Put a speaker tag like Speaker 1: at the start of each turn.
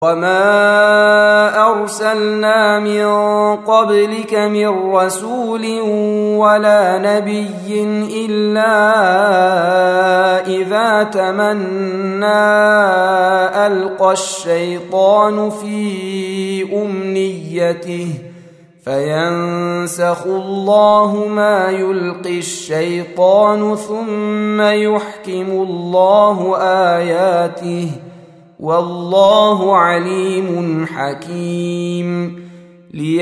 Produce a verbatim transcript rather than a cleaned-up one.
Speaker 1: وما أرسلنا من قبلك من رسول ولا نبي إلا إذا تمنى ألقى الشيطان في أمنيته فينسخ الله ما يلقي الشيطان ثم يحكم الله آياته والله عليم حكيم.